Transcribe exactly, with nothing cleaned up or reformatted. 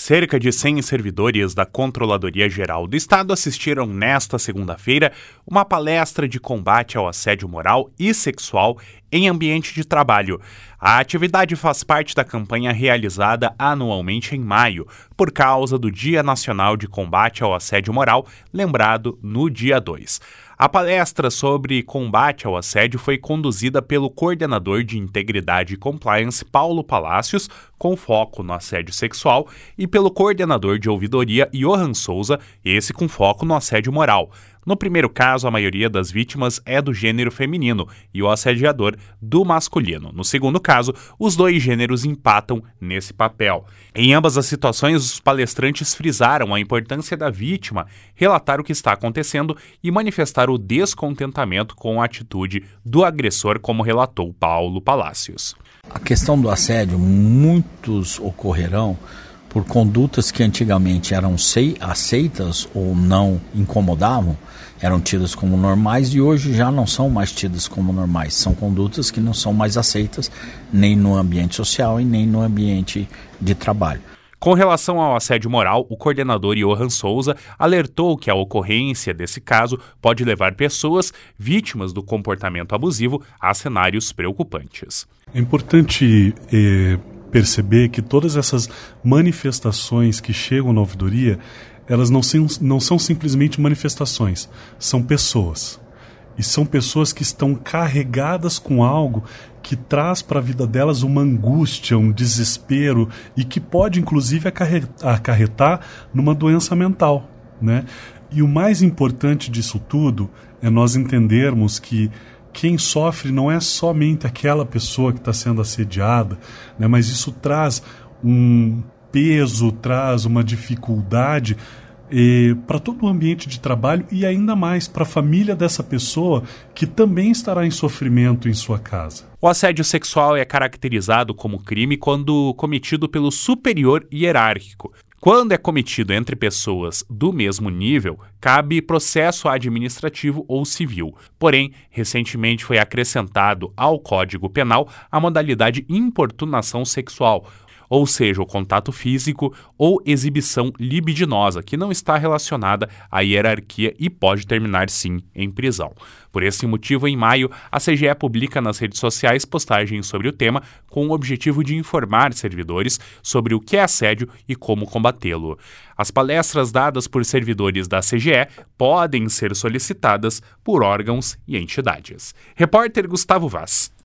Cerca de cem servidores da Controladoria Geral do Estado assistiram nesta segunda-feira uma palestra de combate ao assédio moral e sexual em ambiente de trabalho. A atividade faz parte da campanha realizada anualmente em maio, por causa do Dia Nacional de Combate ao Assédio Moral, lembrado no dia dois. A palestra sobre combate ao assédio foi conduzida pelo coordenador de Integridade e Compliance, Paulo Palácios, com foco no assédio sexual, e pelo coordenador de ouvidoria, Johan Souza, esse com foco no assédio moral. No primeiro caso, a maioria das vítimas é do gênero feminino e o assediador do masculino. No segundo caso, os dois gêneros empatam nesse papel. Em ambas as situações, os palestrantes frisaram a importância da vítima relatar o que está acontecendo e manifestar o descontentamento com a atitude do agressor, como relatou Paulo Palácios. A questão do assédio, muitos ocorrerão por condutas que antigamente eram aceitas ou não incomodavam, eram tidas como normais e hoje já não são mais tidas como normais. São condutas que não são mais aceitas nem no ambiente social e nem no ambiente de trabalho. Com relação ao assédio moral, o coordenador Johan Souza alertou que a ocorrência desse caso pode levar pessoas vítimas do comportamento abusivo a cenários preocupantes. É importante eh, perceber que todas essas manifestações que chegam na ouvidoria, elas não são, não são simplesmente manifestações, são pessoas. E são pessoas que estão carregadas com algo que traz para a vida delas uma angústia, um desespero e que pode inclusive acarretar numa doença mental, né? E o mais importante disso tudo é nós entendermos que quem sofre não é somente aquela pessoa que está sendo assediada, né? Mas isso traz um peso, traz uma dificuldade eh, para todo o ambiente de trabalho e ainda mais para a família dessa pessoa que também estará em sofrimento em sua casa. O assédio sexual é caracterizado como crime quando cometido pelo superior hierárquico. Quando é cometido entre pessoas do mesmo nível, cabe processo administrativo ou civil. Porém, recentemente foi acrescentado ao Código Penal a modalidade importunação sexual, ou seja, o contato físico ou exibição libidinosa, que não está relacionada à hierarquia e pode terminar, sim, em prisão. Por esse motivo, em maio, a C G E publica nas redes sociais postagens sobre o tema com o objetivo de informar servidores sobre o que é assédio e como combatê-lo. As palestras dadas por servidores da C G E podem ser solicitadas por órgãos e entidades. Repórter Gustavo Vaz.